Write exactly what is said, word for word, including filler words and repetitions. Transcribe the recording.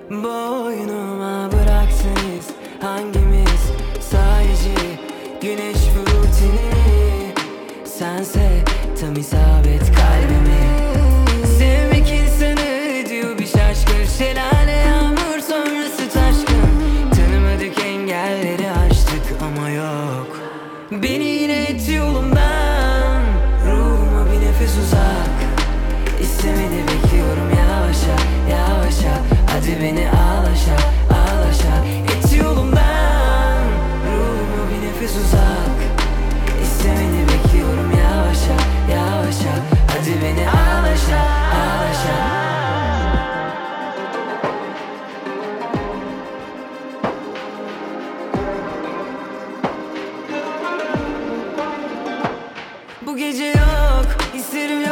Boynuma bıraktınız hangimiz sadece güneş fırtını. Sense tam isabet kalbimi. Sevmek insanı diyor bir şaşkın. Şelale yağmur sonrası taşkın. Tanımadık engelleri aştık ama yok. Beni yine et yolumdan. Ruhuma bir nefes uzak. İstemedi bekliyorum yavaşça yavaşça. Hadi beni al aşağı al aşağı. Et yolumdan. Ruhuma bir nefes uzak. İstemeni bekliyorum yavaşça yavaşça. Hadi beni al aşağı al aşağı. Bu gece yok, isterim